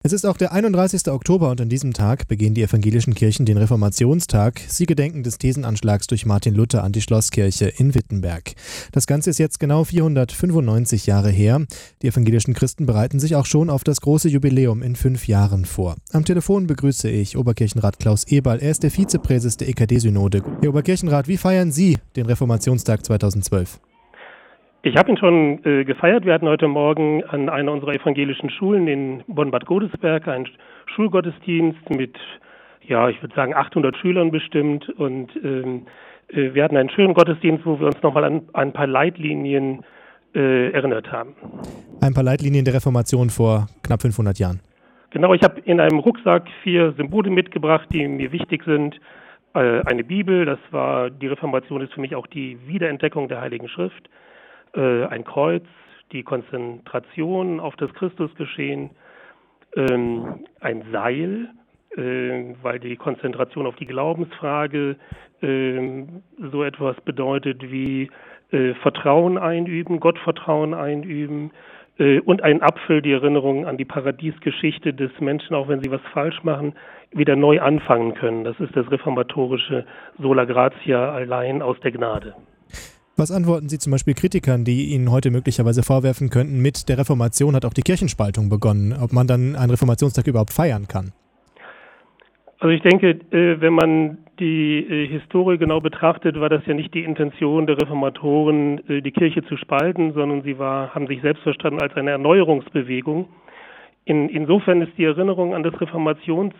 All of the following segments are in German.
Es ist auch der 31. Oktober und an diesem Tag begehen die evangelischen Kirchen den Reformationstag. Sie gedenken des Thesenanschlags durch Martin Luther an die Schlosskirche in Wittenberg. Das Ganze ist jetzt genau 495 Jahre her. Die evangelischen Christen bereiten sich auch schon auf das große Jubiläum in 5 Jahren vor. Am Telefon begrüße ich Oberkirchenrat Klaus Eberl. Er ist der Vizepräses der EKD-Synode. Herr Oberkirchenrat, wie feiern Sie den Reformationstag 2012? Ich habe ihn schon gefeiert. Wir hatten heute Morgen an einer unserer evangelischen Schulen in Bonn-Bad Godesberg einen Schulgottesdienst mit, ich würde sagen 800 Schülern bestimmt. Und wir hatten einen schönen Gottesdienst, wo wir uns nochmal an ein paar Leitlinien erinnert haben. Ein paar Leitlinien der Reformation vor knapp 500 Jahren. Genau, ich habe in einem Rucksack 4 Symbole mitgebracht, die mir wichtig sind. Eine Bibel, die Reformation ist für mich auch die Wiederentdeckung der Heiligen Schrift. Ein Kreuz, die Konzentration auf das Christusgeschehen, ein Seil, weil die Konzentration auf die Glaubensfrage so etwas bedeutet wie Vertrauen einüben, Gottvertrauen einüben, und ein Apfel, die Erinnerung an die Paradiesgeschichte des Menschen, auch wenn sie was falsch machen, wieder neu anfangen können. Das ist das reformatorische Sola Gratia, allein aus der Gnade. Was antworten Sie zum Beispiel Kritikern, die Ihnen heute möglicherweise vorwerfen könnten, mit der Reformation hat auch die Kirchenspaltung begonnen, ob man dann einen Reformationstag überhaupt feiern kann? Also ich denke, wenn man die Historie genau betrachtet, war das ja nicht die Intention der Reformatoren, die Kirche zu spalten, sondern sie haben sich selbst verstanden als eine Erneuerungsbewegung. Insofern ist die Erinnerung an das Reformationsfest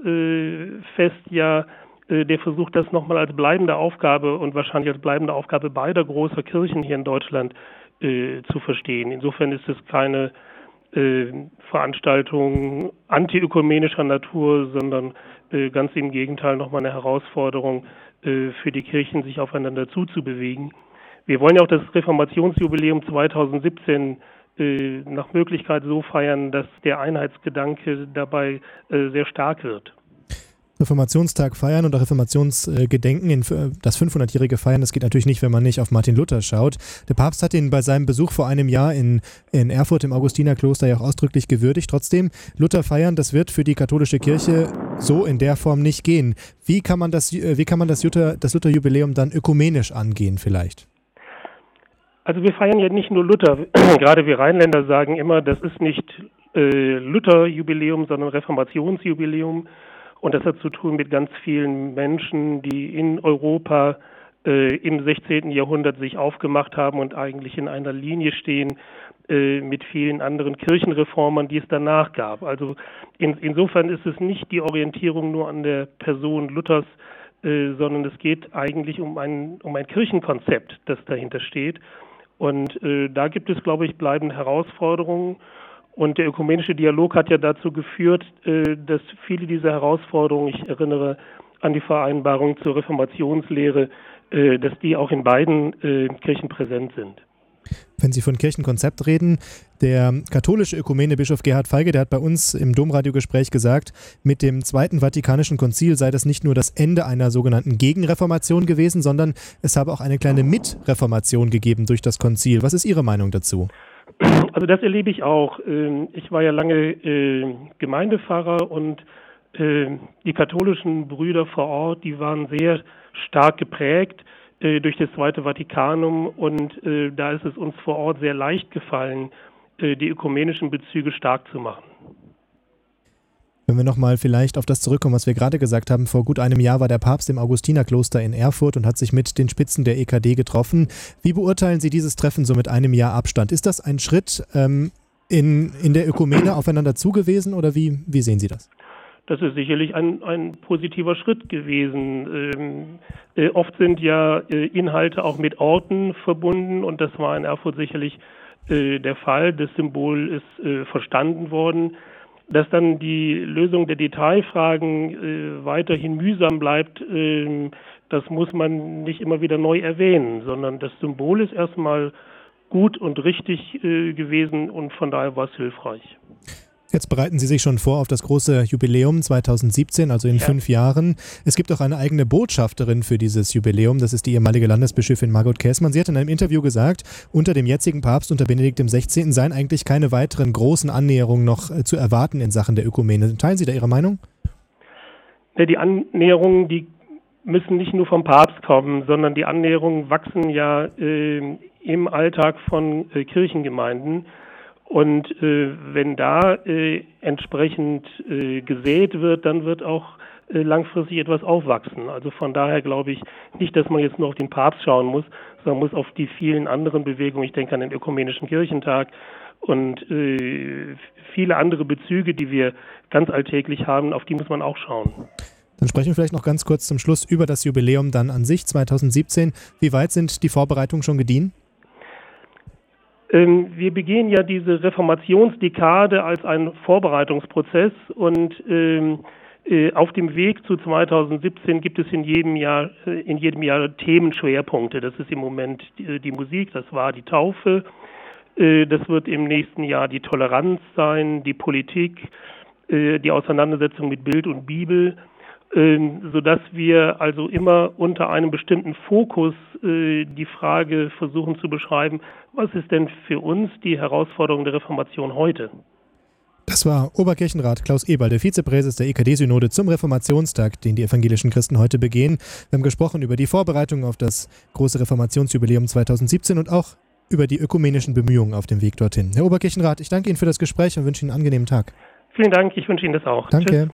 der Versuch, das nochmal als bleibende Aufgabe und wahrscheinlich als bleibende Aufgabe beider großer Kirchen hier in Deutschland zu verstehen. Insofern ist es keine Veranstaltung antiökumenischer Natur, sondern ganz im Gegenteil nochmal eine Herausforderung für die Kirchen, sich aufeinander zuzubewegen. Wir wollen ja auch das Reformationsjubiläum 2017 nach Möglichkeit so feiern, dass der Einheitsgedanke dabei sehr stark wird. Reformationstag feiern und auch Reformationsgedenken, das 500-jährige Feiern, das geht natürlich nicht, wenn man nicht auf Martin Luther schaut. Der Papst hat ihn bei seinem Besuch vor einem Jahr in Erfurt im Augustinerkloster ja auch ausdrücklich gewürdigt. Trotzdem, Luther feiern, das wird für die katholische Kirche so in der Form nicht gehen. Wie kann man das Luther-Jubiläum dann ökumenisch angehen vielleicht? Also wir feiern ja nicht nur Luther. Gerade wir Rheinländer sagen immer, das ist nicht Luther-Jubiläum, sondern Reformationsjubiläum. Und das hat zu tun mit ganz vielen Menschen, die in Europa im 16. Jahrhundert sich aufgemacht haben und eigentlich in einer Linie stehen mit vielen anderen Kirchenreformern, die es danach gab. Also insofern ist es nicht die Orientierung nur an der Person Luthers, sondern es geht eigentlich um ein Kirchenkonzept, das dahinter steht. Und da gibt es, glaube ich, bleibende Herausforderungen. Und der ökumenische Dialog hat ja dazu geführt, dass viele dieser Herausforderungen, ich erinnere an die Vereinbarung zur Reformationslehre, dass die auch in beiden Kirchen präsent sind. Wenn Sie von Kirchenkonzept reden, der katholische Ökumene Bischof Gerhard Feige, der hat bei uns im Domradiogespräch gesagt, mit dem Zweiten Vatikanischen Konzil sei das nicht nur das Ende einer sogenannten Gegenreformation gewesen, sondern es habe auch eine kleine Mitreformation gegeben durch das Konzil. Was ist Ihre Meinung dazu? Also das erlebe ich auch. Ich war ja lange Gemeindepfarrer und die katholischen Brüder vor Ort, die waren sehr stark geprägt durch das Zweite Vatikanum und da ist es uns vor Ort sehr leicht gefallen, die ökumenischen Bezüge stark zu machen. Wenn wir nochmal vielleicht auf das zurückkommen, was wir gerade gesagt haben, vor gut einem Jahr war der Papst im Augustinerkloster in Erfurt und hat sich mit den Spitzen der EKD getroffen. Wie beurteilen Sie dieses Treffen so mit einem Jahr Abstand? Ist das ein Schritt in der Ökumene aufeinander zugewiesen oder wie sehen Sie das? Das ist sicherlich ein positiver Schritt gewesen. Oft sind ja Inhalte auch mit Orten verbunden und das war in Erfurt sicherlich der Fall. Das Symbol ist verstanden worden. Dass dann die Lösung der Detailfragen weiterhin mühsam bleibt, das muss man nicht immer wieder neu erwähnen, sondern das Symbol ist erstmal gut und richtig gewesen und von daher war es hilfreich. Jetzt bereiten Sie sich schon vor auf das große Jubiläum 2017, also in 5 Jahren. Es gibt auch eine eigene Botschafterin für dieses Jubiläum. Das ist die ehemalige Landesbischöfin Margot Käßmann. Sie hat in einem Interview gesagt, unter dem jetzigen Papst, unter Benedikt XVI., seien eigentlich keine weiteren großen Annäherungen noch zu erwarten in Sachen der Ökumene. Teilen Sie da Ihre Meinung? Ja, die Annäherungen, die müssen nicht nur vom Papst kommen, sondern die Annäherungen wachsen ja im Alltag von Kirchengemeinden. Und wenn da entsprechend gesät wird, dann wird auch langfristig etwas aufwachsen. Also von daher glaube ich nicht, dass man jetzt nur auf den Papst schauen muss, sondern muss auf die vielen anderen Bewegungen, ich denke an den Ökumenischen Kirchentag und viele andere Bezüge, die wir ganz alltäglich haben, auf die muss man auch schauen. Dann sprechen wir vielleicht noch ganz kurz zum Schluss über das Jubiläum dann an sich 2017. Wie weit sind die Vorbereitungen schon gediehen? Wir begehen ja diese Reformationsdekade als einen Vorbereitungsprozess und auf dem Weg zu 2017 gibt es in jedem Jahr Themenschwerpunkte. Das ist im Moment die Musik, das war die Taufe, das wird im nächsten Jahr die Toleranz sein, die Politik, die Auseinandersetzung mit Bild und Bibel, sodass wir also immer unter einem bestimmten Fokus die Frage versuchen zu beschreiben, was ist denn für uns die Herausforderung der Reformation heute? Das war Oberkirchenrat Klaus Eberl, der Vizepräses der EKD-Synode zum Reformationstag, den die evangelischen Christen heute begehen. Wir haben gesprochen über die Vorbereitung auf das große Reformationsjubiläum 2017 und auch über die ökumenischen Bemühungen auf dem Weg dorthin. Herr Oberkirchenrat, ich danke Ihnen für das Gespräch und wünsche Ihnen einen angenehmen Tag. Vielen Dank, ich wünsche Ihnen das auch. Danke. Tschüss.